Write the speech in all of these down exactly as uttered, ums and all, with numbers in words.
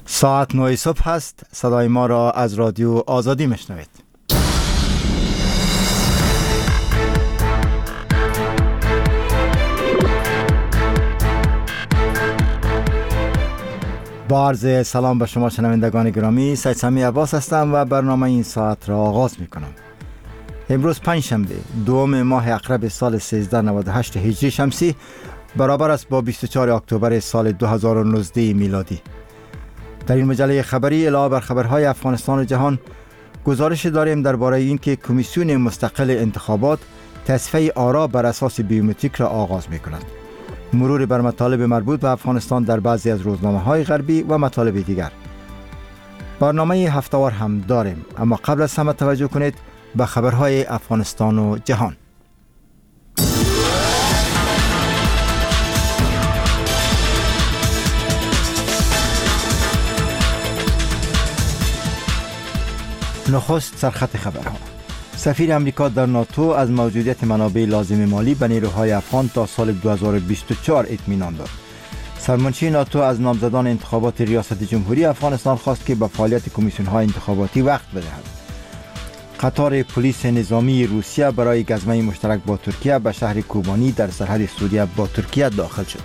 ساعت نه صبح هست. صدای ما را از رادیو آزادی میشنوید. با عرض سلام به شما شنوندگان گرامی، سید سمی عباس هستم و برنامه این ساعت را آغاز می کنم. امروز پنجشنبه دوم ماه اقرب سال سیزده نود و هشت هجری شمسی برابر است با بیست و چهار اکتبر سال دو هزار و نوزده میلادی. در این مجله خبری علاوه بر خبرهای افغانستان و جهان گزارش داریم درباره اینکه کمیسیون مستقل انتخابات تصفیه آرا بر اساس بیومتریک را آغاز می کند. مرور بر مطالب مربوط به افغانستان در بعضی از روزنامه‌های غربی و مطالب دیگر. برنامه هفته‌وار هم داریم، اما قبل از همه توجه کنید به خبرهای افغانستان و جهان. نخست سرخط خبرها. سفیر امریکا در ناتو از موجودیت منابع لازم مالی به نیروهای افغان تا سال دو هزار و بیست و چهار اطمینان داد. سرمنشی ناتو از نامزدان انتخابات ریاست جمهوری افغانستان خواست که به فعالیت کمیسیون‌های انتخاباتی وقت بدهد. قطار پلیس نظامی روسیه برای گزمه مشترک با ترکیه به شهر کوبانی در سرحد سوریه با ترکیه داخل شد.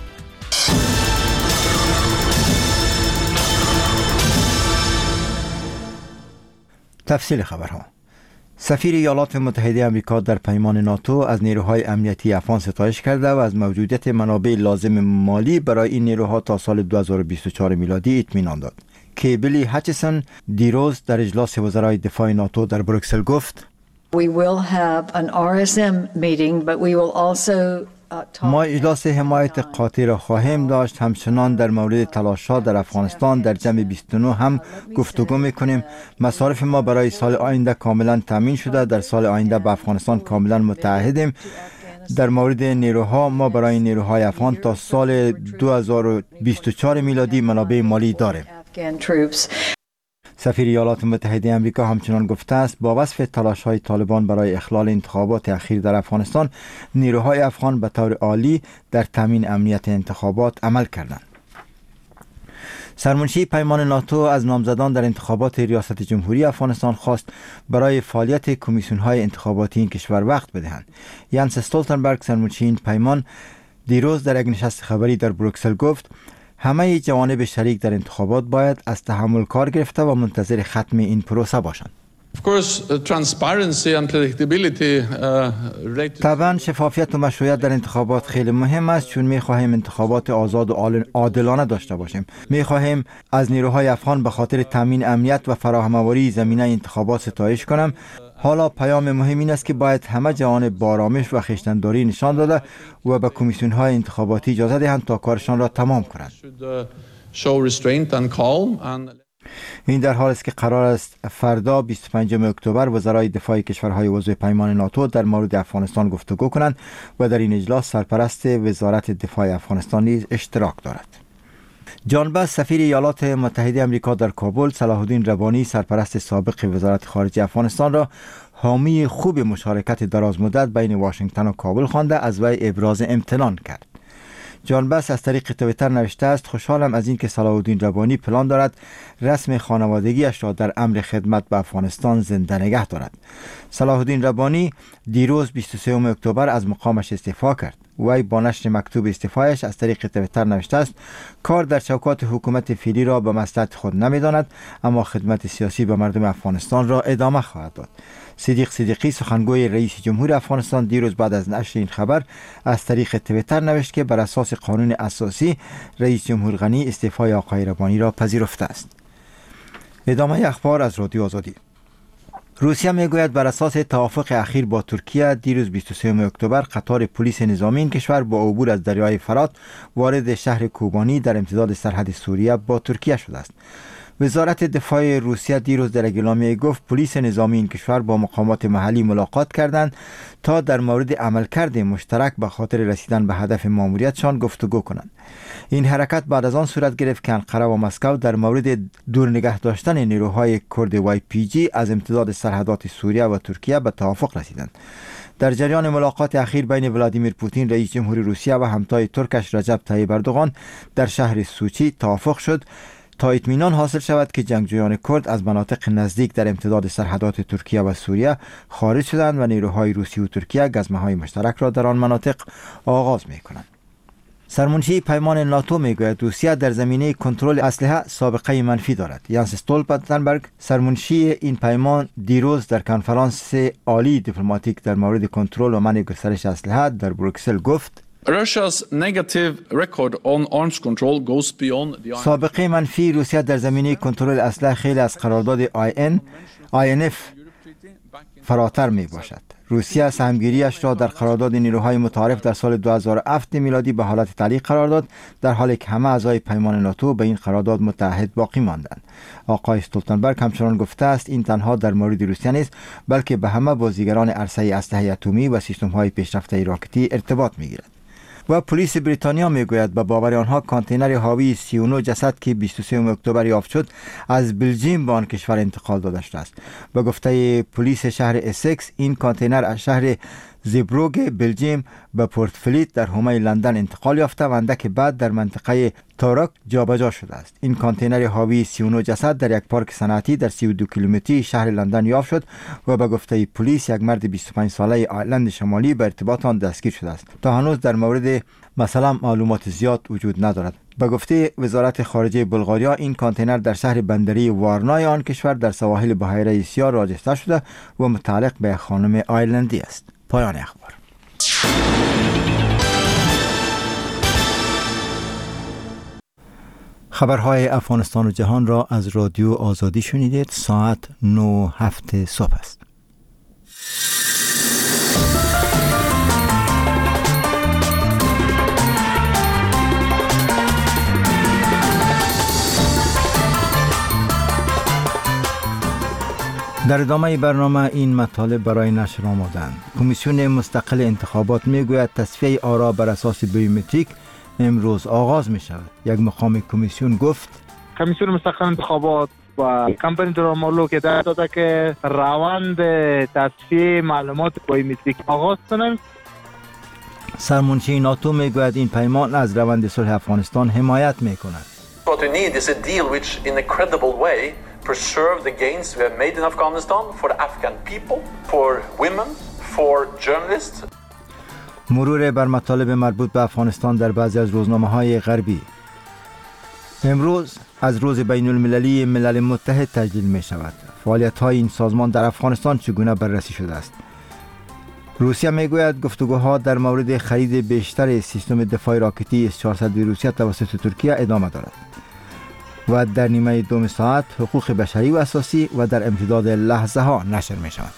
تفصیل خبرها. سفیر ایالات متحده آمریکا در پیمان ناتو از نیروهای امنیتی افغان ستایش کرده و از موجودیت منابع لازم مالی برای این نیروها تا سال دو هزار و بیست و چهار میلادی اطمینان داد. کیبلی هچسون دیروز در اجلاس وزرای دفاع ناتو در بروکسل گفت: We will have an آر اس ام meeting, but we will also ما اجلاس حمایت قاطع را خواهیم داشت. همچنان در مورد تلاش‌ها در افغانستان در جمع بیست و نه هم گفتگو می‌کنیم. مصارف ما برای سال آینده کاملا تامین شده. در سال آینده به افغانستان کاملا متعهدیم. در مورد نیروها، ما برای نیروهای افغان تا سال دو هزار و بیست و چهار میلادی منابع مالی داریم. سفیر ایالات متحده آمریکا همچنان گفته است با وصف تلاش‌های طالبان برای اخلال انتخابات اخیر در افغانستان، نیروهای افغان به طور عالی در تامین امنیت انتخابات عمل کردند. سرمنشی پیمان ناتو از نامزدان در انتخابات ریاست جمهوری افغانستان خواست برای فعالیت کمیسیون‌های انتخاباتی این کشور وقت بدهند. یانس استولتنبرگ سرمنشی این پیمان دیروز در یک نشست خبری در بروکسل گفت همه جوانب شریک در انتخابات باید از تحمل کار گرفته و منتظر ختم این پروسه باشند. طبعا شفافیت و مشروعیت در انتخابات خیلی مهم است، چون می خواهیم انتخابات آزاد و عادلانه داشته باشیم. می خواهیم از نیروهای افغان به خاطر تامین امنیت و فراهم‌آوری زمینه انتخابات ستایش کنم. حالا پیام مهم این است که باید همه جوانب با آرامش و خویشتن‌داری نشان داده و به کمیسیون‌های انتخاباتی اجازه دهند تا کارشان را تمام کنند. این در حالی است که قرار است فردا بیست و پنجم اکتبر وزرای دفاع کشورهای عضو پیمان ناتو در مورد افغانستان گفتگو کنند و در این اجلاس سرپرست وزارت دفاع افغانستان نیز اشتراک دارد. جان بس سفیر ایالات متحده آمریکا در کابل صلاح الدین ربانی سرپرست سابق وزارت خارجه افغانستان را حامی خوب مشارکت دراز مدت بین واشنگتن و کابل خوانده از وی ابراز امتنان کرد. جان بس از طریق توییتر نوشته است: خوشحالم از این که صلاح الدین ربانی پلان دارد رسم خانوادگیش را در امر خدمت به افغانستان زنده نگه دارد. صلاح الدین ربانی دیروز بیست و سوم اکتبر از مقامش استعفا کرد. وی با نشر مکتوب استعفایش از طریق توییتر نوشته است: کار در چوکات حکومت فعلی را به مصلحت خود نمی‌داند، اما خدمت سیاسی به مردم افغانستان را ادامه خواهد داد. صدیق صدیقی سخنگوی رئیس جمهور افغانستان دیروز بعد از نشر این خبر از طریق توییتر نوشت که بر اساس قانون اساسی رئیس جمهور غنی استعفای آقای ربانی را پذیرفته است. ادامه اخبار از رادیو آزادی. روسیه میگوید بر اساس توافق اخیر با ترکیه دیروز بیست و سوم اکتبر قطار پلیس نظامی این کشور با عبور از دریای فرات وارد شهر کوبانی در امتداد سرحد سوریه با ترکیه شده است. وزارت دفاع روسیه دیروز در اعلامیه گفت پلیس نظامی این کشور با مقامات محلی ملاقات کردند تا در مورد عملکرد مشترک به خاطر رسیدن به هدف ماموریتشان گفتگو کنند. این حرکت بعد از آن صورت گرفت که انقره و مسکو در مورد دور نگه داشتن نیروهای کرد وای پی جی از امتداد سرحدات سوریه و ترکیه به توافق رسیدند. در جریان ملاقات اخیر بین ولادیمیر پوتین رئیس جمهور روسیه و همتای ترکش رجب طیب اردوغان در شهر سوچی توافق شد تا اطمینان حاصل شود که جنگجویان کرد از مناطق نزدیک در امتداد سرحدات ترکیه و سوریه خارج شدند و نیروهای روسی و ترکیه گزمه‌های مشترک را در آن مناطق آغاز می‌کنند. سرمنشی پیمان ناتو میگوید روسیه در زمینه کنترل اسلحه سابقه منفی دارد. یانس استولتنبرگ سرمنشی این پیمان دیروز در کنفرانس عالی دیپلماتیک در مورد کنترل و منع گسترش اسلحه در بروکسل گفت Russia's negative record on arms control goes beyond the سابقه منفی روسیه در زمینه کنترل اسلحه خیلی از قرارداد آی ان آی ان اف فراتر می باشد. روسیه سهمگیریش را در قرارداد نیروهای متعارف در سال دو هزار و هفت میلادی به حالت تعلیق قرار داد، در حالی که همه اعضای پیمان ناتو به این قرارداد متحد باقی ماندند. آقای استولتنبرگ همچنان گفته است این تنها در مورد روسیه نیست، بلکه به همه بازیگران عرصه اسلحه اتمی و سیستم‌های پیشرفته راکتی ارتباط می‌گیرد. و پلیس بریتانیا میگوید به باور آنها کانتینر حاوی سی و نه جسد که بیست و سوم اکتبر یافت شد از بلژیم به آن کشور انتقال داده شده است. به گفته پلیس شهر اسکس این کانتینر از شهر زیبروگ بلژیم به پورت فلیت در حومه لندن انتقال یافته و اندک بعد در منطقه تارک جابجا شده است. این کانتینر حاوی سی و نه جسد در یک پارک صنعتی در سی و دو کیلومتری شهر لندن یافت شد و به گفته پلیس یک مرد بیست و پنج ساله آیرلند شمالی به ارتباط آن دستگیر شده است. تا هنوز در مورد مثلا معلومات زیاد وجود ندارد. به گفته وزارت خارجه بلغاریا این کانتینر در شهر بندری وارنای آن کشور در سواحل بحیره سیاه راجسته شده و متعلق به خانم آیرلندی است. پایان اخبار. خبرهای افغانستان و جهان را از رادیو آزادی شنیدید. ساعت نه و هفت صبح است. در ادامه برنامه این مطالب برای نشر آمدند. کمیسیون مستقل انتخابات میگوید تصفیه آرا بر اساس بیومتریک امروز آغاز می شود. یک مقام کمیسیون گفت کمیسیون مستقل انتخابات و کمپانی درامولو که در داده که روند تصفیه معلومات بیومتریک آغاز کنند. سرمنشی ناتو میگوید این پیمان از روند صلح افغانستان حمایت می کند. What we need is a deal which in a credible way preserve the gains we have made in Afghanistan for the Afghan people, for women, for journalists. مرور بر مطالب مربوط به افغانستان در بعضی از روزنامه‌های غربی. امروز از روز بین المللی ملل متحد تجلیل می شود. فعالیت‌های این سازمان در افغانستان چگونه بررسی شده است؟ روسیه میگوید گفتگوها در مورد خرید بیشتر سیستم دفاع راکتی اس چهارصد روسیه توسط ترکیه ادامه دارد. و در نیمه دوم ساعت حقوق بشری و اساسی و در امتداد لحظه ها نشر می شود.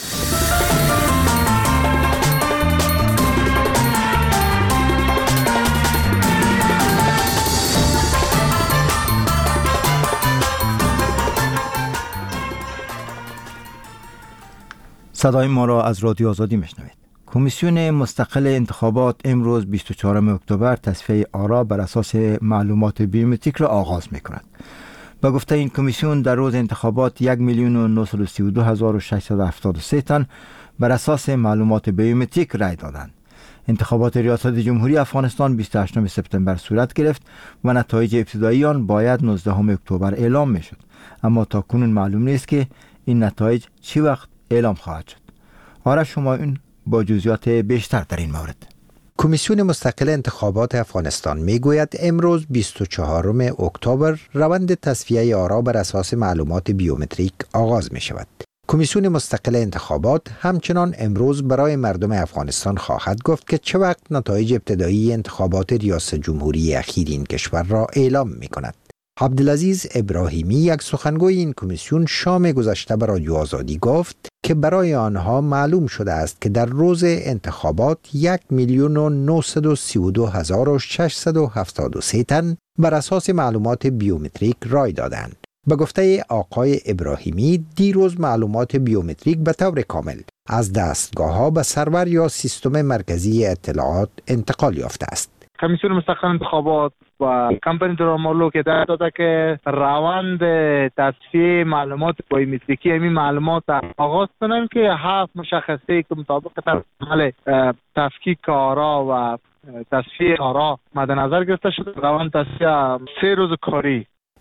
صدای ما را از رادیو آزادی میشنوید. کمیسیون مستقل انتخابات امروز بیست و چهارم اکتبر تصفیه آرا بر اساس معلومات بیومتریک را آغاز می کند. به گفته این کمیسیون در روز انتخابات یک میلیون و نهصد و سی و دو هزار و ششصد و هفتاد و سه تن بر اساس معلومات بیومتریک رای دادند. انتخابات ریاست جمهوری افغانستان بیست و هشتم سپتامبر صورت گرفت و نتایج ابتدایی آن باید نوزدهم اکتبر اعلام می شد، اما تا کنون معلوم نیست که این نتایج چی وقت اعلام خواهد شد. آرش همایون با جزئیات بیشتر در این مورد. کمیسیون مستقل انتخابات افغانستان میگوید امروز بیست و چهارم اکتبر روند تصفیه آرا بر اساس معلومات بیومتریک آغاز می شود. کمیسیون مستقل انتخابات همچنان امروز برای مردم افغانستان خواهد گفت که چه وقت نتایج ابتدایی انتخابات ریاست جمهوری اخیر این کشور را اعلام می کند. عبدالعزیز ابراهیمی یک سخنگوی این کمیسیون شام گذشته به رادیو آزادی گفت که برای آنها معلوم شده است که در روز انتخابات یک میلیون و نهصد و سی و دو هزار و ششصد و هفتاد و سه تن بر اساس معلومات بیومتریک رای دادند. به گفته آقای ابراهیمی دیروز معلومات بیومتریک به طور کامل از دستگاه‌ها به سرور یا سیستم مرکزی اطلاعات انتقال یافته است. کمیسیون مستقل انتخابات و کمپانی درامولو که در داده که روند تصفیه معلومات بیومتریکی همین معلومات آغاز کنند که هفت مشخصه که مطابق عمل تفکیک آرا و تصفیه آرا مد نظر گرفته شده. روند تصفیه سه روز کاری.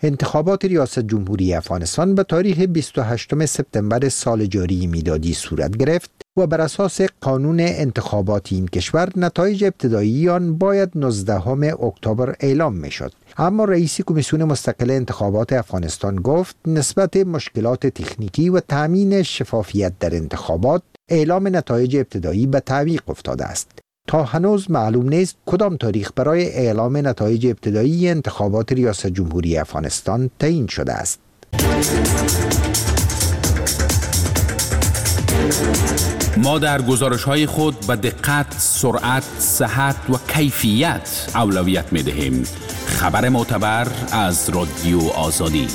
انتخابات ریاست جمهوری افغانستان به تاریخ بیست و هشتم سپتامبر سال جاری میلادی صورت گرفت و بر اساس قانون انتخابات این کشور نتایج ابتدایی آن باید نوزدهم اکتبر اعلام میشد. اما رئیس کمیسیون مستقل انتخابات افغانستان گفت نسبت مشکلات تکنیکی و تامین شفافیت در انتخابات اعلام نتایج ابتدایی به تعویق افتاده است. تا هنوز معلوم نیست کدام تاریخ برای اعلام نتایج ابتدایی انتخابات ریاست جمهوری افغانستان تعیین شده است. ما در گزارش‌های خود به دقت، سرعت، صحت و کیفیت اولویت می‌دهیم. خبر معتبر از رادیو آزادی.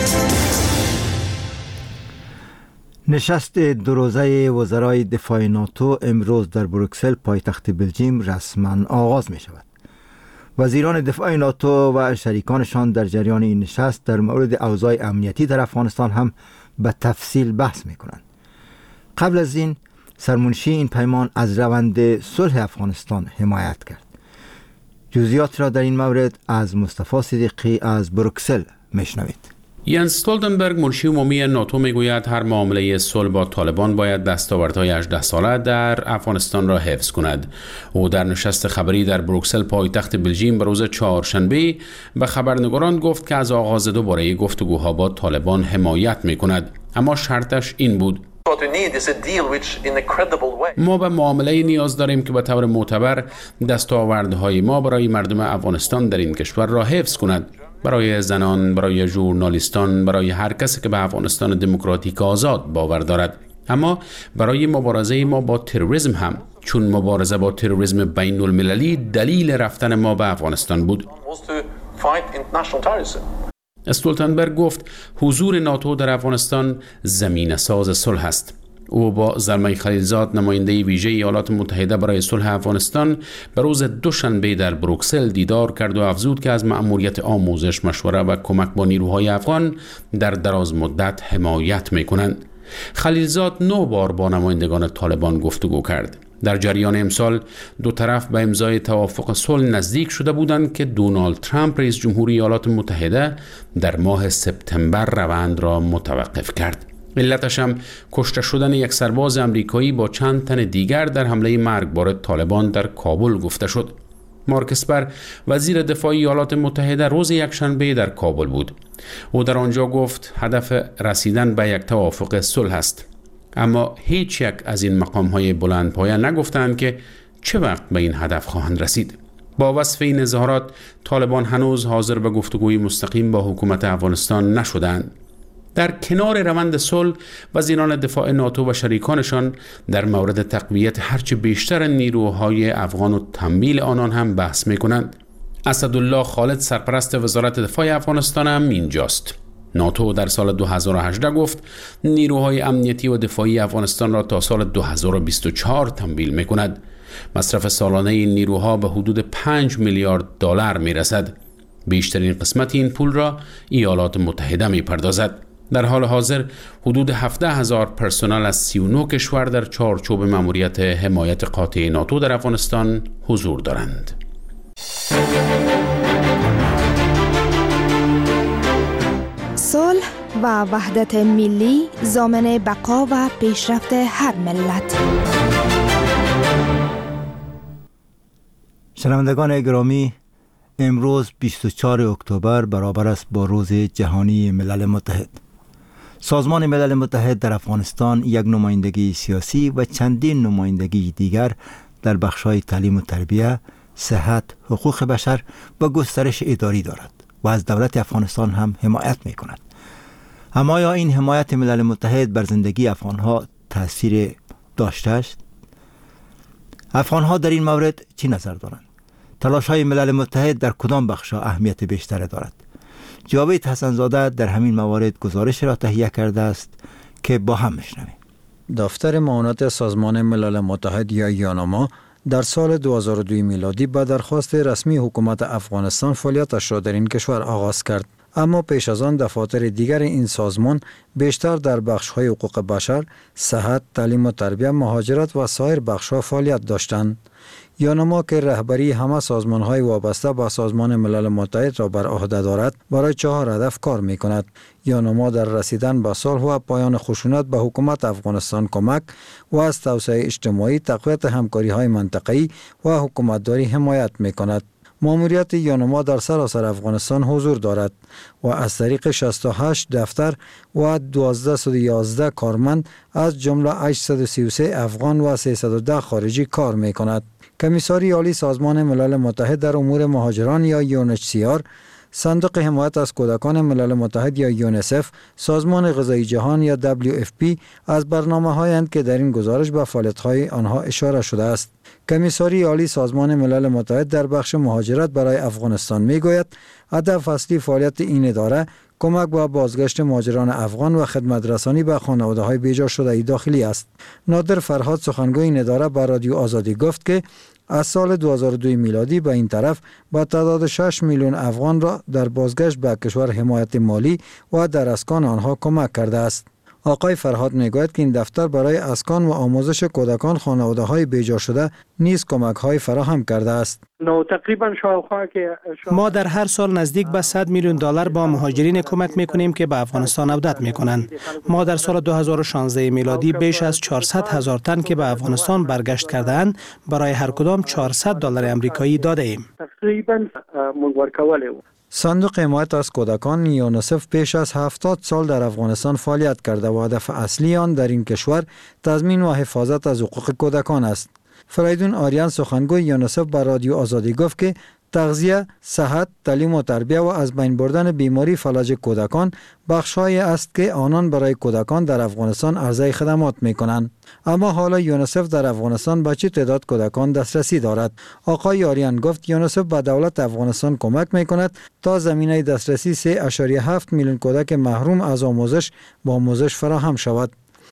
نشست دو روزه وزرای دفاع ناتو امروز در بروکسل پایتخت بلژیم رسما آغاز می شود. وزیران دفاع ناتو و شریکانشان در جریان این نشست در مورد اوضاع امنیتی در افغانستان هم به تفصیل بحث می کنند. قبل از این سرمنشی این پیمان از روند صلح افغانستان حمایت کرد. جزئیات را در این مورد از مصطفی صدیقی از بروکسل میشنوید. ینس استولتنبرگ منشی عمومی ناتو میگوید هر معامله صلح با طالبان باید دستاوردهای هجده ساله در افغانستان را حفظ کند. او در نشست خبری در بروکسل پایتخت بلژیم به روز چهارشنبه به خبرنگاران گفت که از آغاز دوباره گفتگوها با طالبان حمایت میکند، اما شرطش این بود: ما به معامله نیاز داریم که به طور معتبر دستاوردهای ما برای مردم افغانستان در این کشور را حفظ کند، برای زنان، برای ژورنالیستان، برای هر کسی که به افغانستان دموکراتیک آزاد باور دارد، اما برای مبارزه ما با تروریسم هم، چون مبارزه با تروریسم بین المللی دلیل رفتن ما به افغانستان بود. استولتنبرگ گفت حضور ناتو در افغانستان زمینه ساز صلح است. او با زلمه خلیلزاد نماینده ویژه ایالات متحده برای صلح افغانستان به روز دوشنبه در بروکسل دیدار کرد و افزود که از مأموریت آموزش، مشوره و کمک با نیروهای افغان در دراز مدت حمایت می‌کنند. خلیلزاد نو بار با نمایندگان طالبان گفتگو کرد. در جریان امسال دو طرف به امضای توافق صلح نزدیک شده بودند که دونالد ترامپ رئیس جمهور ایالات متحده در ماه سپتامبر روند را متوقف کرد. علتش هم کشته شدن یک سرباز امریکایی با چند تن دیگر در حمله مرگبار طالبان در کابل گفته شد. مارک اسپر وزیر دفاع ایالات متحده روز یکشنبه در کابل بود. او در آنجا گفت هدف رسیدن به یک توافق صلح است، اما هیچ یک از این مقام‌های بلندپایه نگفتند که چه وقت به این هدف خواهند رسید. با وصف این اظهارات طالبان هنوز حاضر به گفتگوی مستقیم با حکومت افغانستان نشدند. در کنار روند صلح، وزیران دفاع ناتو و شریکانشان در مورد تقویت هرچه بیشتر نیروهای افغان و تمویل آنان هم بحث می‌کنند. اسدالله خالد سرپرست وزارت دفاع افغانستان هم اینجاست. ناتو در سال دو هزار و هجده گفت نیروهای امنیتی و دفاعی افغانستان را تا سال دو هزار و بیست و چهار تمویل می‌کند. مصرف سالانه این نیروها به حدود پنج میلیارد دلار می‌رسد. بیشترین قسمت این پول را ایالات متحده می‌پردازد. در حال حاضر حدود هفده هزار پرسنل از سی و نه کشور در چارچوب مأموریت حمایت قاطع ناتو در افغانستان حضور دارند. صلح و وحدت ملی ضامن بقا و پیشرفت هر ملت. شنوندگان گرامی، امروز بیست و چهارم اکتبر برابر است با روز جهانی ملل متحد. سازمان ملل متحد در افغانستان یک نمایندگی سیاسی و چندین نمایندگی دیگر در بخش‌های تعلیم و تربیت، صحت، حقوق بشر و گسترش اداری دارد و از دولت افغانستان هم حمایت می‌کند. اما آیا این حمایت ملل متحد بر زندگی افغان‌ها تأثیر داشته است؟ افغان‌ها در این مورد چی نظر دارند؟ تلاش‌های ملل متحد در کدام بخش‌ها اهمیت بیشتر دارد؟ جاوید حسن‌زاده در همین موارد گزارش را تهیه کرده است که با هم میشنویم. دفتر معاونت سازمان ملل متحد یا یانما در سال دو هزار و دو میلادی به درخواست رسمی حکومت افغانستان فعالیتش را در این کشور آغاز کرد. اما پیش از آن دفاتر دیگر این سازمان بیشتر در بخش‌های حقوق بشر، صحت، تعلیم و تربیت، مهاجرت و سایر بخش‌ها فعالیت داشتند. یانما که رهبری همه سازمان‌های وابسته به سازمان ملل متحد را بر عهده دارد، برای چهار هدف کار می‌کند. یانما در رسیدن به صلح و پایان خشونت به حکومت افغانستان کمک و از توسعه اجتماعی، تقویت همکاری‌های منطقه‌ای و حکومتداری حمایت می‌کند. ماموریت یانما در سراسر افغانستان حضور دارد و از طریق شصت و هشت دفتر و دوازده و یازده کارمند از جمله هشتصد و سی و سه افغان و سیصد و ده خارجی کار می کند. کمیساری عالی سازمان ملل متحد در امور مهاجران یا یو ان اچ سی آر، صندوق حمایت از کودکان ملل متحد یا یونیسف، سازمان غذایی جهان یا دبلیو اف پی از برنامه‌هایند که در این گزارش به فعالیت‌های آنها اشاره شده است. کمیساری عالی سازمان ملل متحد در بخش مهاجرت برای افغانستان می‌گوید هدف اصلی فعالیت این اداره کمک به بازگشت مهاجران افغان و خدمت رسانی به خانواده‌های بیجا شده داخلی است. نادر فرهاد سخنگوی این اداره به رادیو آزادی گفت که از سال دو هزار و دو میلادی به این طرف با تعداد شش میلیون افغان را در بازگشت به کشور حمایت مالی و در اسکان آنها کمک کرده است. آقای فرهاد میگوید که این دفتر برای اسکان و آموزش کودکان خانواده‌های بیجا شده نیز کمک‌های فراهم کرده است. تقریبا شاوخوا که ما در هر سال نزدیک به صد میلیون دلار با مهاجرین کمک میکنیم که به افغانستان عودت میکنند. ما در سال دو هزار و شانزده میلادی بیش از چهارصد هزار تن که به افغانستان برگشت کرده‌اند برای هر کدام چهارصد دلار آمریکایی داده ایم. تقریبا منور کوله. صندوق حمایت از کودکان یونیسف پیش از هفتاد سال در افغانستان فعالیت کرده و هدف اصلی آن در این کشور تضمین و حفاظت از حقوق کودکان است. فریدون آریان سخنگوی یونیسف به رادیو آزادی گفت که تغذیه، صحت، تعلیم و تربیت و از بین بردن بیماری فلج کودکان بخش‌هایی است که آنان برای کودکان در افغانستان عرضه خدمات می‌کنند. اما حالا یونیسف در افغانستان به چه تعداد کودکان دسترسی دارد؟ آقای آریان گفت یونیسف به دولت افغانستان کمک می‌کند تا زمینه دسترسی سه و هفت میلیون کودک محروم از آموزش با آموزش فراهم شود.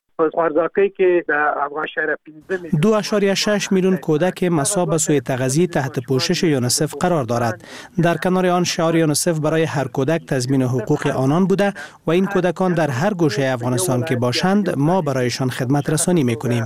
دو و شش میلیون کودک مصاب به سوء تغذیه تحت پوشش یونیسف قرار دارد. در کنار آن شعار یونیسف برای هر کودک تضمین حقوق آنان بوده و این کودکان در هر گوشه افغانستان که باشند ما برایشان خدمت رسانی میکنیم.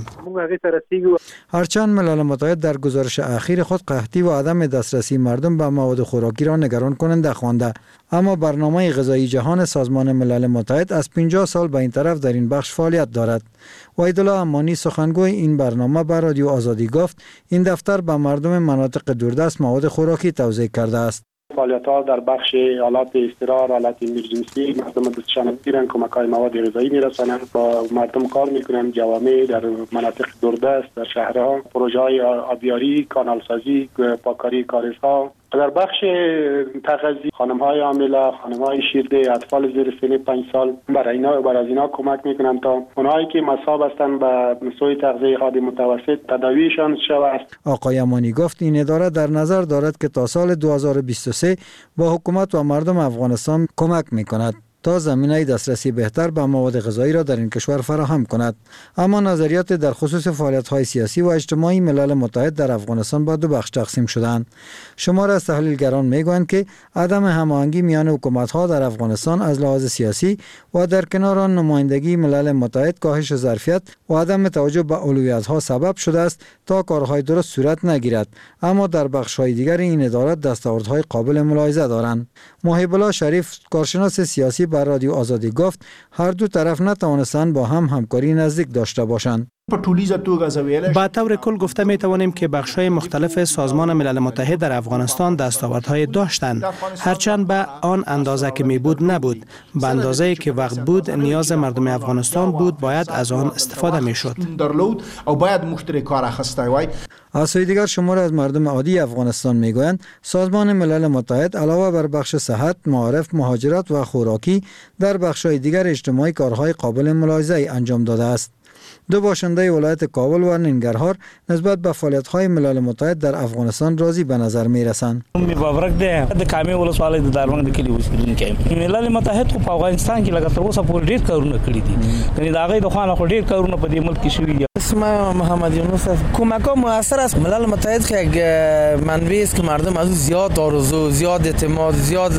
هرچند ملل متحد در گزارش اخیر خود قحطی و عدم دسترسی مردم به مواد خوراکی را نگران کننده خوانده، اما برنامه غذایی جهان سازمان ملل متحد از پنجاه سال به این طرف در این بخش فعالیت دارد. وحیدالله امانی سخنگوی این برنامه به رادیو آزادی گفت این دفتر به مردم مناطق دوردست مواد خوراکی توزیع کرده است. فعالیت‌ها در بخش حالات اضطرار، حالات امرجنسی، مردم دستشان می‌گیرن، کمک‌های مواد غذایی می‌رسانند، با مردم کار می‌کنند، جوامع در مناطق دوردست، در شهرها، پروژه‌های آبیاری، کانالسازی، پاککاری کاریزها. در بخش تغذیه خانم‌های حامله، خانم‌های شیرده، اطفال زیر سن پنج سال برای اینا برای اینا کمک می‌کنند تا اونایی که مصاب هستند به سوء تغذیه حاد متوسط تداویشان شود. آقای امانی گفت این اداره در نظر دارد که تا سال دو هزار و بیست و سه با حکومت و مردم افغانستان کمک می‌کند تا زمینه دسترسی بهتر به مواد غذایی را در این کشور فراهم کند. اما نظریات در خصوص فعالیت‌های سیاسی و اجتماعی ملل متحد در افغانستان با دو بخش تقسیم شدند. شمار از تحلیلگران میگویند که عدم هماهنگی میان حکومت‌ها در افغانستان از لحاظ سیاسی و در کنار آن نمایندگی ملل متحد کاهش ظرفیت و عدم توجه به اولویت‌ها سبب شده است تا کارهای درست صورت نگیرد، اما در بخش‌های دیگر این اداره دستاوردهای قابل ملاحظه دارند. محب الله شریف کارشناس سیاسی بر رادیو آزادی گفت هر دو طرف نتوانستند با هم همکاری نزدیک داشته باشند. با طور کل گفته می توانیم که بخش‌های مختلف سازمان ملل متحد در افغانستان دستاوردهای داشتند، هرچند به آن اندازه که می بود نبود. به اندازه‌ای که وقت بود نیاز مردم افغانستان بود باید از آن استفاده می شد. از سوی دیگر شمار از مردم عادی افغانستان میگویند سازمان ملل متحد علاوه بر بخش صحت، معارف، مهاجرت و خوراکی در بخش‌های دیگر اجتماعی کارهای قابل ملاحظه انجام داده است. دو باشنده ولایت کابل و ننگرهار نسبت به فعالیت‌های ملل متحد در افغانستان راضی به نظر می‌رسند. مبارک ده د کامې ولسوالۍ د دارمنګ د کلی اوسیدونکي ملل متحد په افغانستان کې لکه تر اوسه پورې ډېر کارونه کړي دي. یعنی دا غي د خوانه خو ډېر کارونه په دې ملک کې شوي دي. اسم محمد یونس کمک‌ها موثر است. ملل متحد که یک منبعی است که مردم از زیاد آرزو، زیاد اعتماد، زیاد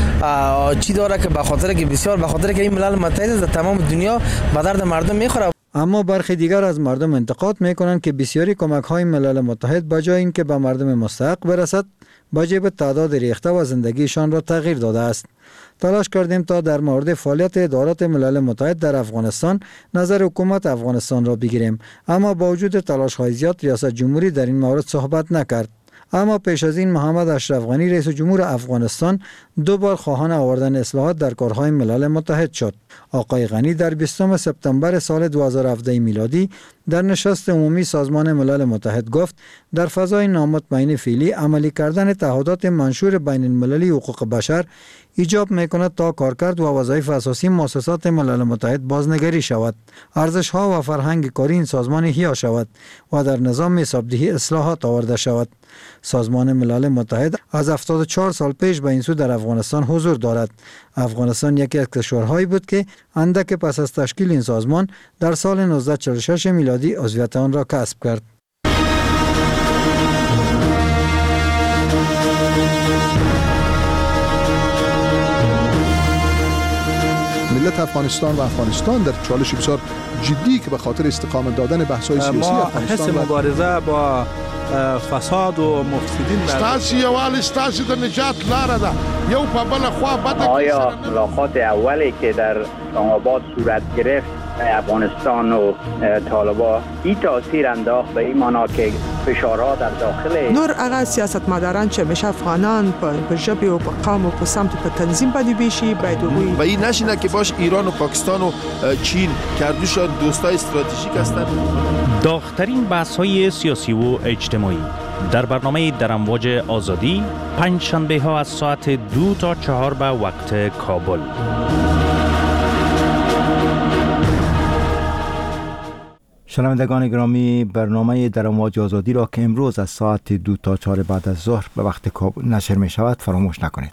چی داره که به خاطر که بسیار به خاطر که این ملل متحد در تمام دنیا به درد مردم می‌خوره. اما برخی دیگر از مردم انتقاد میکنند که بسیاری کمک های ملل متحد بجای اینکه به مردم مستحق برسد با جیب تعداد ریخته و زندگیشان را تغییر داده است. تلاش کردیم تا در مورد فعالیت ادارات ملل متحد در افغانستان نظر حکومت افغانستان را بگیریم، اما با وجود تلاش های زیاد ریاست جمهوری در این مورد صحبت نکرد. اما پیش از این محمد اشرف غنی رئیس جمهور افغانستان دو بار خواهان آوردن اصلاحات در کارهای ملل متحد شد. آقای غنی در بیستم سپتامبر سال دو هزار و هفده میلادی در نشست عمومی سازمان ملل متحد گفت در فضای نامطمئن فعلی عملی کردن تعهدات منشور بین المللی حقوق بشر ایجاب میکند تا کارکرد و وظایف اساسی مؤسسات ملل متحد بازنگری شود، ارزش ها و فرهنگ کاری این سازمان احیا شود و در نظام حسابدهی اصلاحات آورده شود. سازمان ملل متحد از هفتاد و چهار سال پیش به این سو در افغانستان حضور دارد. افغانستان یکی از کشورهایی بود که اندک پس از تشکیل این سازمان در سال نوزده صد و چهل و شش میلادی عضویت آن را کسب کرد. ملت افغانستان و افغانستان در چالش بسیار جدی که به خاطر استقامت دادن بحث‌های سیاسی افغانستان ما حس مبارزه با فساد و مفسدین ستاسو یوال ستاسو د نجات لاره ده یو په بل خوا بد. آیا ملاقات اولی که در اسلام آباد صورت گرفت افغانستان و طالبان این تاثیر انداخت به این معنا که فشارها در داخل نور هغه سیاستمداران چې همیشه افغانان په ژبه او په قوم او په سمت په تنظیم باندې بیشي باید وي و این نشینه که باش ایران و پاکستان و چین کردوشان دوستای استراتژیک هستند. داغ‌ترین بحث‌های سیاسی و اجتماعی در برنامه در امواج آزادی پنج شنبه ها از ساعت دو تا چهار به وقت کابل. شنوندگان گرامی، برنامه در امواج آزادی را که امروز از ساعت دو تا چهار بعد از ظهر به وقت کابل نشر می شود فراموش نکنید.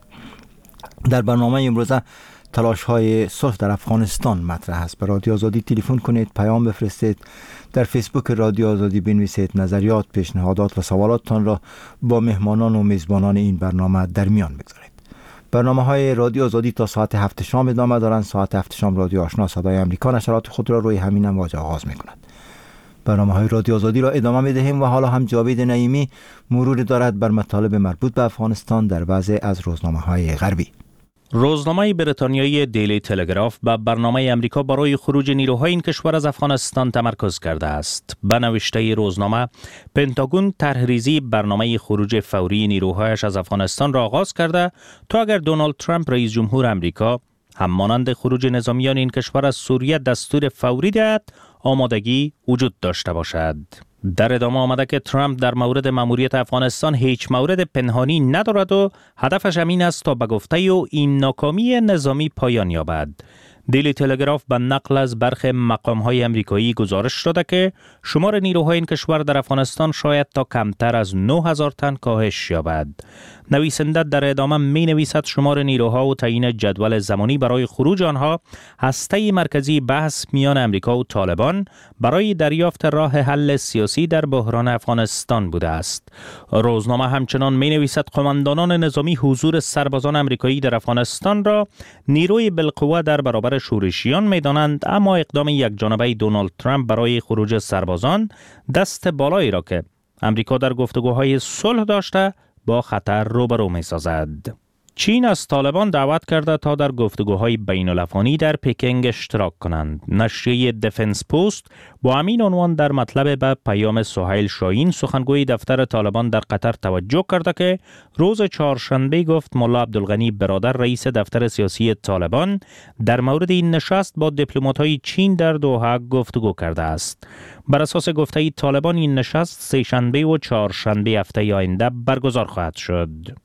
در برنامه امروز تلاش های صلح در افغانستان مطرح است. به رادیو آزادی تلفن کنید، پیام بفرستید، در فیسبوک رادیو آزادی بنویسید، نظریات، پیشنهادات و سوالاتتان را با مهمانان و میزبانان این برنامه در میان بگذارید. برنامه های رادیو آزادی تا ساعت هفت شام ادامه دارند. ساعت هفت شام رادیو آشنا صدای امریکا نشرات خود را روی همین امواج آغاز می کند. برنامه های رادیو آزادی را ادامه می دهیم و حالا هم جاوید نعیمی مرور دارد بر مطالب مربوط به افغانستان در بعضی از روزنامه های غربی. روزنامه بریتانیایی دیلی تلگراف به برنامه امریکا برای خروج نیروهای این کشور از افغانستان تمرکز کرده است. به نوشته روزنامه، پنتاگون طرحریزی برنامه خروج فوری نیروهایش از افغانستان را آغاز کرده تا اگر دونالد ترامپ رئیس جمهور امریکا هم مانند خروج نظامیان این کشور از سوریه دستور فوری دهد، آمادگی وجود داشته باشد. در ادامه آمده که ترامپ در مورد ماموریت افغانستان هیچ مورد پنهانی ندارد و هدفش همین است تا به گفته او این ناکامی نظامی پایان یابد. دیلی تلگراف به نقل از برخی مقام‌های امریکایی گزارش داده که شمار نیروهای این کشور در افغانستان شاید تا کمتر از نه هزار تن کاهش یابد. نویسنده در ادامه می نویسد شمار نیروها و تعیین جدول زمانی برای خروج آنها هسته مرکزی بحث میان امریکا و طالبان برای دریافت راه حل سیاسی در بحران افغانستان بوده است. روزنامه همچنان می نویسد قماندانان نظامی حضور سربازان امریکایی در افغانستان را نیروی بالقوه در برابر شورشیان می دانند، اما اقدام یک جانبه دونالد ترامپ برای خروج سربازان دست بالایی را که امریکا در گفتگوهای صلح داشته با خطر روبرو می سازد. چین از طالبان دعوت کرده تا در گفتگوهای بین الافغانی در پکینگ اشتراک کنند. نشریه دفنس پوست با همین عنوان در مطلب به پیام سهیل شاهین سخنگوی دفتر طالبان در قطر توجه کرده که روز چهارشنبه گفت ملا عبدالغنی برادر رئیس دفتر سیاسی طالبان در مورد این نشست با دیپلمات‌های چین در دوحه گفتگو کرده است. بر اساس گفته طالبان این نشست سه شنبه و چهارشنبه هفته آینده برگزار خواهد شد.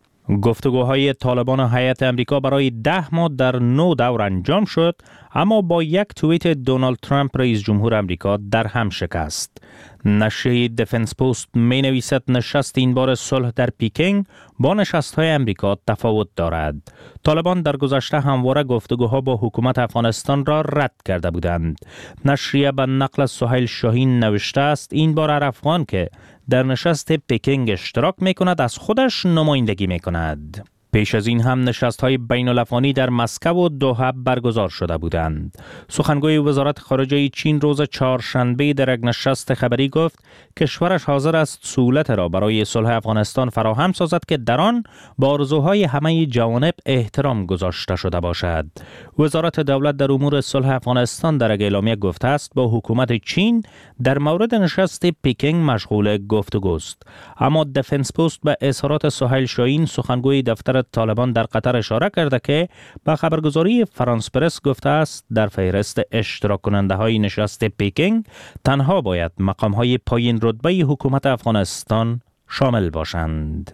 گفتگوهای طالبان و هیئت امریکا برای ده ماه در نو دور انجام شد، اما با یک توییت دونالد ترامپ رئیس جمهور امریکا در هم شکست. نشریه دفنس پوست می نویسد نشست این بار صلح در پکینگ با نشست‌های امریکا تفاوت دارد. طالبان در گذشته همواره گفتگوها با حکومت افغانستان را رد کرده بودند. نشریه به نقل از سهیل شاهین نوشته است این بار هر افغان که در نشست پکینگ اشتراک می کند از خودش نمایندگی می کند. پیش از این هم نشست‌های بین‌الافغانی در مسکو و دوحه برگزار شده بودند. سخنگوی وزارت خارجه چین روز چهارشنبه در یک نشست خبری گفت کشورش حاضر است سهولت را برای صلح افغانستان فراهم سازد که در آن با آرزوهای همه جوانب احترام گذاشته شده باشد. وزارت دولت در امور صلح افغانستان در یک اعلامیه گفته است با حکومت چین در مورد نشست پکینگ مشغول گفتگوست. اما دفنس پست به اظهارات سهیل شاهین سخنگوی دفتر طالبان در قطر اشاره کرده که با خبرگزاری فرانس پرس گفته است در فهرست اشتراک کننده های نشست پکینگ تنها باید مقام های پایین رتبه حکومت افغانستان شامل باشند.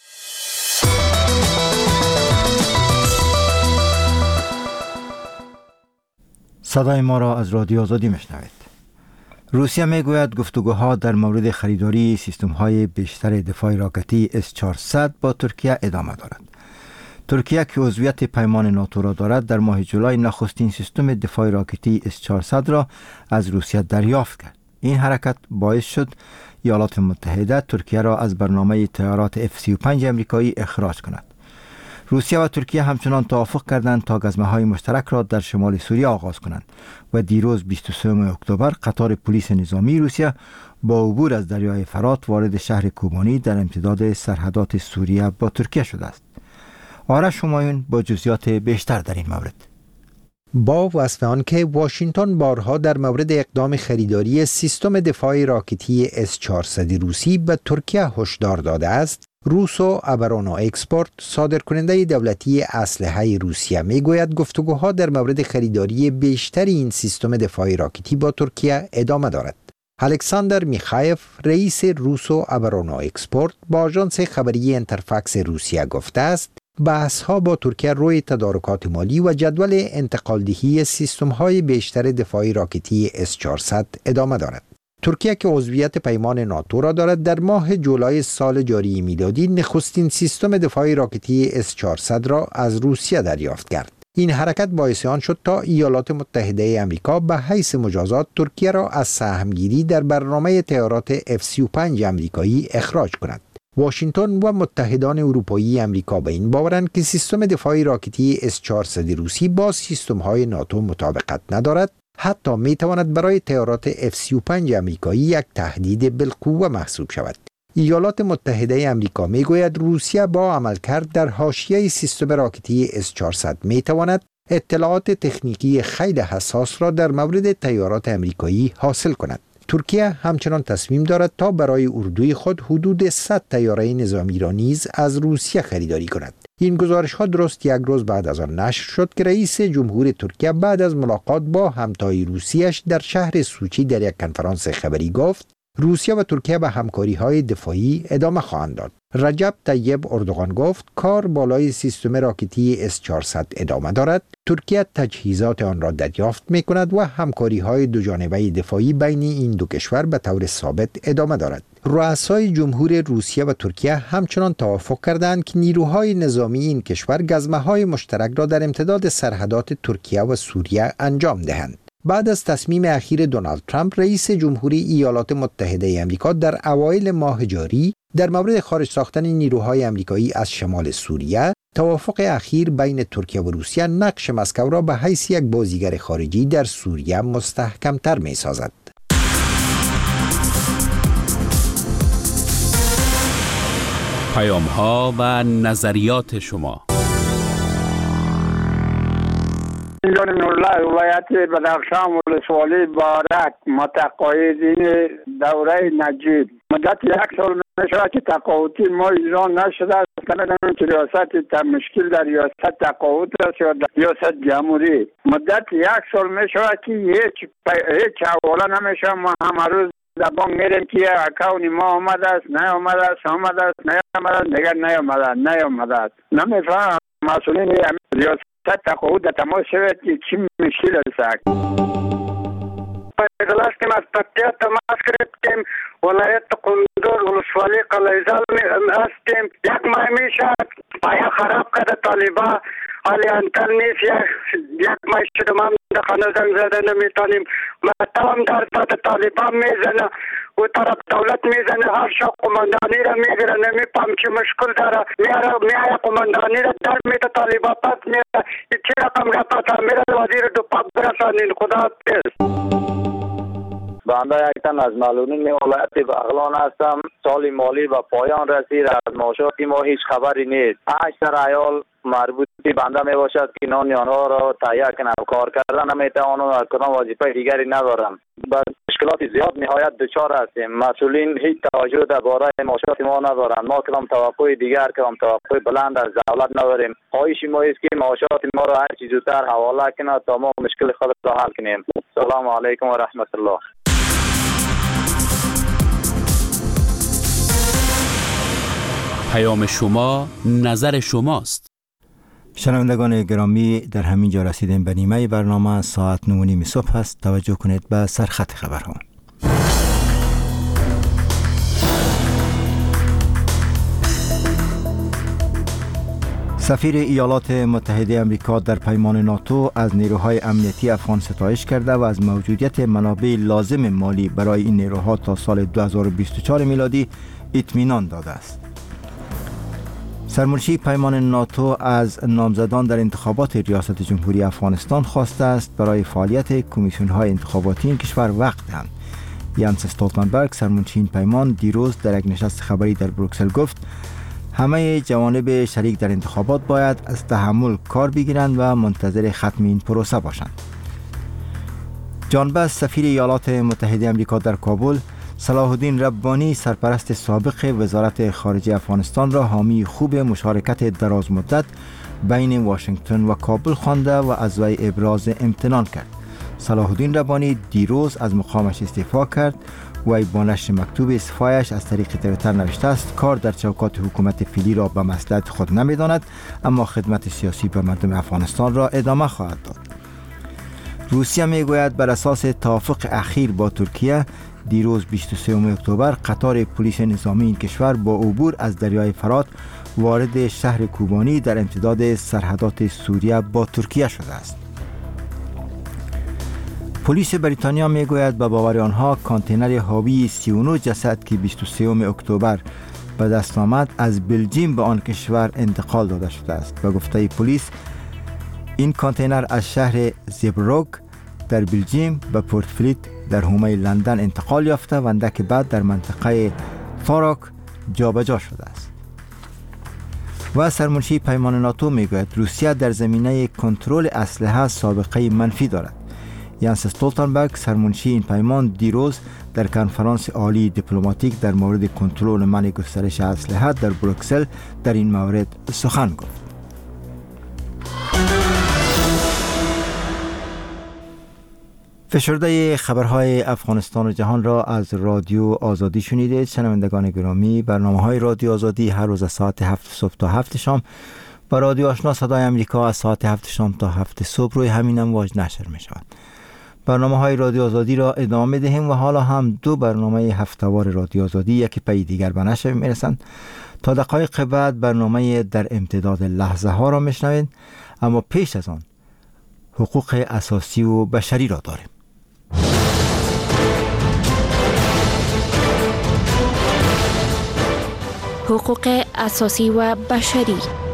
صدای ما را از رادیو آزادی میشنوید. روسیه میگوید گفتگوها در مورد خریداری سیستم‌های بیشتر دفاع راکتی اس چهارصد با ترکیه ادامه دارد. ترکیه که عضویت پیمان ناتو را دارد در ماه جولای نخستین سیستم دفاع راکتی اس چهارصد را از روسیه دریافت کرد. این حرکت باعث شد ایالات متحده ترکیه را از برنامه طیارات اف سی و پنج امریکایی اخراج کند. روسیه و ترکیه همچنان توافق کردند تا گزمه‌های مشترک را در شمال سوریه آغاز کنند و دیروز بیست و سوم اکتبر قطار پلیس نظامی روسیه با عبور از دریای فرات وارد شهر کوبانی در امتداد سرحدات سوریه با ترکیه شده است. آرش همایون با جزئیات بیشتر در این مورد. با وصف آن که واشنگتن بارها در مورد اقدام خریداری سیستم دفاع راکتی اس چهارصد روسی به ترکیه هشدار داده است، روسو ابرانو اکسپورت صادرکننده دولتی اسلحه روسیه میگوید گفتگوها در مورد خریداری بیشتر این سیستم دفاع راکتی با ترکیه ادامه دارد. الکساندر میخایف رئیس روسو ابرانو اکسپورت با آژانس خبری انترفکس روسیه گفته است بحث ها با ترکیه روی تدارکات مالی و جدول انتقال دهی سیستم های بیشتر دفاعی راکتی اس چهارصد ادامه دارد. ترکیه که عضویت پیمان ناتو را دارد در ماه جولای سال جاری میلادی نخستین سیستم دفاعی راکتی اس چهارصد را از روسیه دریافت کرد. این حرکت باعث آن شد تا ایالات متحده آمریکا به حیث مجازات ترکیه را از سهمگیری در برنامه طیارات اف سی و پنج امریکایی اخراج کند. واشنگتن و متحدان اروپایی امریکا به این باورند که سیستم دفاعی راکتی اس چهارصد روسی با سیستم‌های ناتو مطابقت ندارد، حتی میتواند برای طیارات اف سی و پنج امریکایی یک تهدید بالقوه محسوب شود. ایالات متحده آمریکا میگوید روسیه با عملکرد در حاشیه سیستم راکتی اس چهارصد میتواند اطلاعات تکنیکی خیلی حساس را در مورد طیارات امریکایی حاصل کند. ترکیه همچنان تصمیم دارد تا برای اردوی خود حدود صد طیاره نظامی را نیز از روسیه خریداری کند. این گزارش ها درست یک روز بعد از آن نشر شد که رئیس جمهور ترکیه بعد از ملاقات با همتای روسیش در شهر سوچی در یک کنفرانس خبری گفت روسیه و ترکیه به همکاری های دفاعی ادامه خواهند داد. رجب طیب اردوغان گفت کار بالای سیستم راکتی اس چهارصد ادامه دارد. ترکیه تجهیزات آن را دریافت می کند و همکاری های دو جانبه دفاعی بین این دو کشور به طور ثابت ادامه دارد. رؤسای جمهور روسیه و ترکیه همچنان توافق کردند که نیروهای نظامی این کشور گزمه‌های مشترک را در امتداد سرحدات ترکیه و سوریه انجام دهند. بعد از تصمیم اخیر دونالد ترامپ رئیس جمهوری ایالات متحده آمریکا در اوایل ماه جاری در مورد خارج ساختن نیروهای آمریکایی از شمال سوریه، توافق اخیر بین ترکیه و روسیه نقش مسکو را به حیث یک بازیگر خارجی در سوریه مستحکم‌تر می‌سازد. پیام‌ها و نظریات شما. اینجا نورالله ولایت بدخشان ولسوالی بارک متقاعدین دوره نجیب مدت یک سال میشه که تقاعدی ما ایران نشده است. کنم که ریاست مشکل در ریاست تقاعد است یا ریاست جمهوری مدت یک سال میشه که هیچ هیچ حواله نمیشه. ما همه روز زبان میریم که اکاونی ما آمده است نه آمده است آمده است نه آمده است نگر نه آمده نه آمده است. نمیفهم مسئولین ریاست تقاعد تماس شود که چی مشکل است. اجلاس که از پکتیا تماس کردیم ولایت قندوز ولسوالی قلعه‌زال هستیم. یک ماه میشه پایا خراب کرده طالبا حالی انتر نیست. یک ماه شده ما در خانه زنگ زده نمیتونیم. مطمئن در تا طالبا میزنه و طرف دولت میزنه، هر شب قماندانی را میگیره، نمیفهم چه مشکل داره، میاره میاره قماندانی را در میده، طالبا پس میاره، چه رقم گفت میره وزیر دو پاک برسانین. خدا حافظ. بنده یک تن از معلولین ولایت بغلان هستم. سال مالی به پایان رسید، از معاشات ما هیچ خبری نیست. اکثر عیال مربوط به بنده می باشد که نان آنها را تهیه کنم، کار کردن نمیتوانم، از کدام وظیفه دیگری ندارم. با مشکلات زیاد نهایت دچار هستیم. مسئولین هیچ توجه درباره معاشات ما ندارند. ما کدام توقع دیگر کدام توقع بلند از دولت نداریم. خواهش ما است که معاشات ما را هر چه زودتر حواله کند تا ما مشکل خود را حل کنیم. السلام علیکم و رحمت الله. پیام شما، نظر شماست. شنوندگان گرامی، در همین جا رسیدیم به نیمه برنامه. ساعت نه و نیم صبح است. توجه کنید به سرخط خبرها. سفیر ایالات متحده آمریکا در پیمان ناتو از نیروهای امنیتی افغان ستایش کرده و از موجودیت منابع لازم مالی برای این نیروها تا سال دو هزار و بیست و چهار میلادی اطمینان داده است. سرمنشی پیمان ناتو از نامزدان در انتخابات ریاست جمهوری افغانستان خواسته است برای فعالیت کمیسیون‌های انتخاباتی این کشور وقت دهند. یانس استولتنبرگ، سرمنشی این پیمان، دیروز در یک نشست خبری در بروکسل گفت همه جوانب شریک در انتخابات باید از تحمل کار بگیرند و منتظر ختم این پروسه باشند. جان بس، سفیر ایالات متحده آمریکا در کابل، صلاح الدین ربانی، سرپرست سابق وزارت خارجه افغانستان را حامی خوب مشارکت دراز مدت بین واشنگتن و کابل خوانده و از وی ابراز امتنان کرد. صلاح الدین ربانی دیروز از مقامش استعفا کرد. وی با نشر مکتوب استعفایش از طریق توییتر نوشته است کار در چوکات حکومت فعلی را به مصلحت خود نمی‌داند، اما خدمت سیاسی به مردم افغانستان را ادامه خواهد داد. روسیه میگوید بر اساس توافق اخیر با ترکیه دیروز بیست و سوم اکتبر قطار پلیس نظامی این کشور با عبور از دریای فرات وارد شهر کوبانی در امتداد سرحدات سوریه با ترکیه شده است. پلیس بریتانیا میگوید به باور آنها کانتینر حاوی سی و نه جسد که بیست و سوم اکتبر به دست آمد از بلژیم به آن کشور انتقال داده شده است. به گفته پلیس این کانتینر از شهر زیبروک در بلژیم به پورت فلیت در حومه لندن انتقال یافته و اندک بعد در منطقه فاراک جابجا شده است. و سرمنشی پیمان ناتو میگوید روسیه در زمینه کنترل اسلحه سابقه منفی دارد. یانس استولتنبرگ، سرمنشی این پیمان، دیروز در کنفرانس عالی دیپلماتیک در مورد کنترل منع گسترش اسلحه در بروکسل در این مورد سخن گفت. فشرده خبرهای افغانستان و جهان را از رادیو آزادی شنیدید. شنوندگان گرامی، برنامه‌های رادیو آزادی هر روز از ساعت هفت صبح تا هفت شام با رادیو آشنا صدای امریکا از ساعت هفت شام تا هفت صبح روی همین امواج نشر می شود. برنامه‌های رادیو آزادی را ادامه دهیم و حالا هم دو برنامه هفته‌وار رادیو آزادی یکی پی دیگر به نشر می رسند. تا دقایق بعد برنامه در امتداد لحظه ها را میشنوید، اما پیش از آن حقوق اساسی و بشری را داریم. حقوق اساسی و بشری.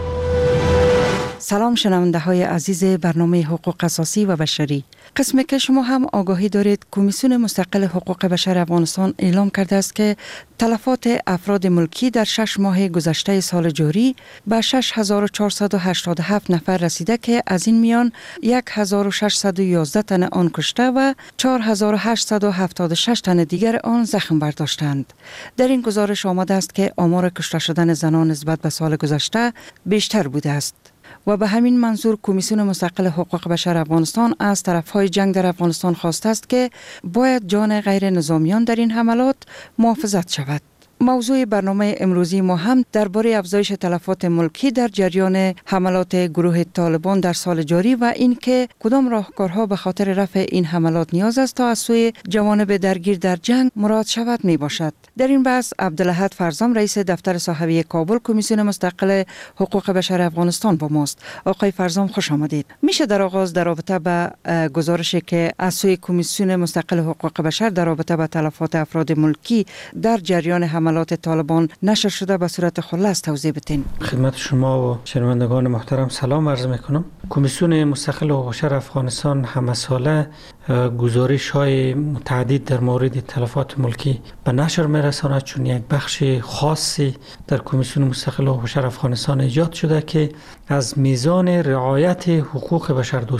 سلام شنونده های عزیز برنامه حقوق اساسی و بشری. قسمی که شما هم آگاهی دارید کمیسیون مستقل حقوق بشر افغانستان اعلام کرده است که تلفات افراد ملکی در شش ماه گذشته سال جاری به شش هزار و چهارصد و هشتاد و هفت نفر رسیده که از این میان یک هزار و ششصد و یازده تن آن کشته و چهار هزار و هشتصد و هفتاد و شش تن دیگر آن زخم برداشتند. در این گزارش آمده است که آمار کشته شدن زنان نسبت به سال گذشته بیشتر بوده است و به همین منظور کمیسیون مستقل حقوق بشر افغانستان از طرفهای جنگ در افغانستان خواسته است که باید جان غیر نظامیان در این حملات محافظت شود. موضوع برنامه امروزی ما هم درباره افزایش تلفات ملکی در جریان حملات گروه طالبان در سال جاری و اینکه کدام راهکارها به خاطر رفع این حملات نیاز است تا از سوی جوانب درگیر در جنگ مراد شود می باشد. در این بحث عبدالاحد فرزام رئیس دفتر صاحبی کابل کمیسیون مستقل حقوق بشر افغانستان با ماست. آقای فرزام خوش آمدید. میشه در آغاز در رابطه با گزارشی که از سوی کمیسیون مستقل حقوق بشر در رابطه با تلفات افراد ملکی در جریان حملات طالبان نشر شده به صورت خلاص توضیح بدین؟ خدمت شما و شنوندگان محترم سلام عرض میکنم. کمیسیون مستقل حقوق بشر افغانستان همه ساله گزارش های متعدد در مورد تلفات ملکی به نشر میرساند، چون یک بخش خاصی در کمیسیون مستقل حقوق بشر افغانستان ایجاد شده که از میزان رعایت حقوق بشر